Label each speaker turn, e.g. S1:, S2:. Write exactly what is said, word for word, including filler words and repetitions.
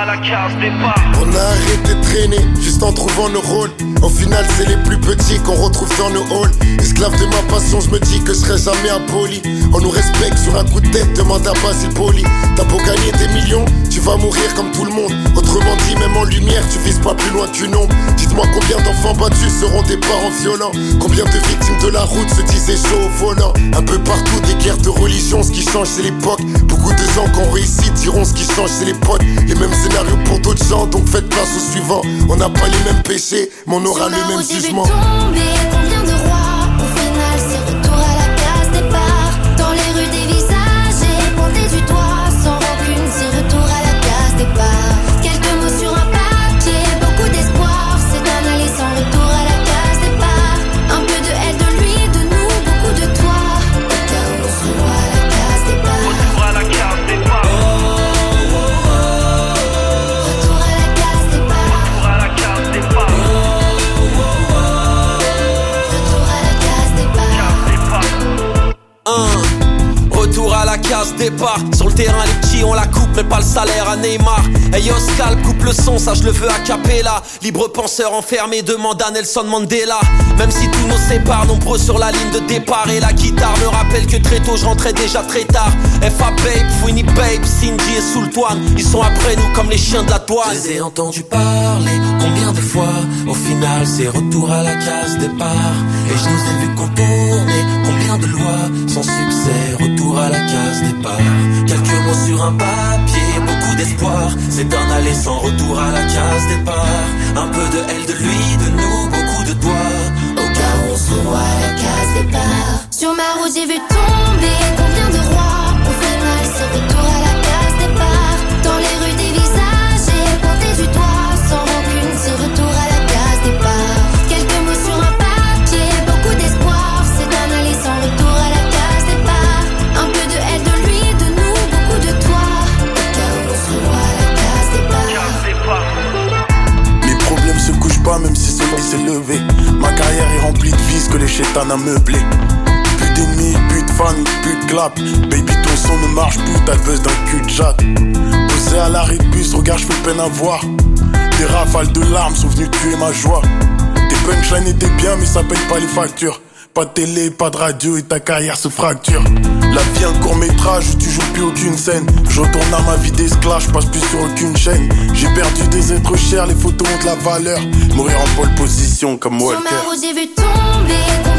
S1: la case départ.
S2: On a arrêté de traîner, juste en trouvant nos rôles. Au final c'est les plus petits qu'on retrouve dans nos halls. Esclave de ma passion, je me dis que je serai jamais impoli. On nous respecte sur un coup de tête, demande à Basile Poli. T'as beau gagner des millions, tu vas mourir comme tout le monde. Autrement dit, même en lumière, tu vises pas plus loin qu'une ombre. Dites-moi combien d'enfants battus seront des parents violents. Combien de victimes de la route se disaient chaud au volant. Un peu partout des guerres de religion, ce qui change c'est l'époque. Beaucoup de gens qui ont réussi diront ce qui change c'est les potes. Les mêmes scénarios pour d'autres gens, donc faites place au suivant. On n'a pas les mêmes péchés, mais on aura le même jugement.
S3: Tomber, combien de rois, au final c'est retour à la case départ. Dans les rues des visages et pointé du doigt, sans rancune c'est retour à la case départ. Quelques mots sur un papier, beaucoup d'espoir, c'est d'un aller sans retour à la case départ. Un peu de elle, de lui, de nous, beaucoup de toi. Au cas où on se voit à la case départ.
S1: Retour à la case départ.
S3: Retour à la case départ.
S1: Retour à la case départ.
S3: Retour à la case départ.
S1: Case départ.
S4: Un retour à la case départ. Sur le terrain les petits on la coupe mais pas le salaire à Neymar. Hey Oscar coupe le son, ça je le veux a cappella. Libre penseur enfermé demande à Nelson Mandela. Même si tout nous sépare, nombreux sur la ligne de départ. Et la guitare me rappelle que très tôt je rentrais déjà très tard. F A Babe, Fouini Babe, Cindy et Sultwan, ils sont après nous comme les chiens de la douane.
S5: Je les ai entendus parler, combien de fois. Au final c'est retour à la case départ. Et je nous ai vu contourner, combien de lois. Sans succès, retour à la case départ. Quelques mots sur un papier, beaucoup d'espoir. C'est un aller sans retour à la case départ. Un peu de elle, de lui, de nous, beaucoup de toi.
S3: Au cas où on se revoit à la case départ. Sur ma route j'ai vu tomber combien de rois. Au final c'est retour à la case départ. Dans les rues des visages et pointé du doigt. Sans rancune c'est retour à la case départ. Quelques mots sur un papier, beaucoup d'espoir. C'est d'un aller sans retour à la case départ. Un peu de elle, de lui, de nous, beaucoup de toi. Au cas où on se revoit à la case départ.
S1: Case départ.
S2: Les problèmes se couchent pas même si soleil s'est levé. Ma carrière est remplie de vices que les chétans a meublé. Plus d'ennemis, plus de fans, plus de clap. Baby ton son ne marche plus, t'as le buzz d'un cul de jatte. Posé à l'arrêt de bus, regarde je fais peine à voir. Des rafales de larmes sont venues tuer ma joie. Tes punchlines étaient bien mais ça paye pas les factures. Pas de télé, pas de radio et ta carrière se fracture. La vie un court métrage où tu joues plus aucune scène. Je retourne à ma vie d'esclave, je passe plus sur aucune chaîne. J'ai perdu des êtres chers, les photos ont de la valeur. Mourir en pole position comme Walter.
S3: Sur ma route j'ai vu tomber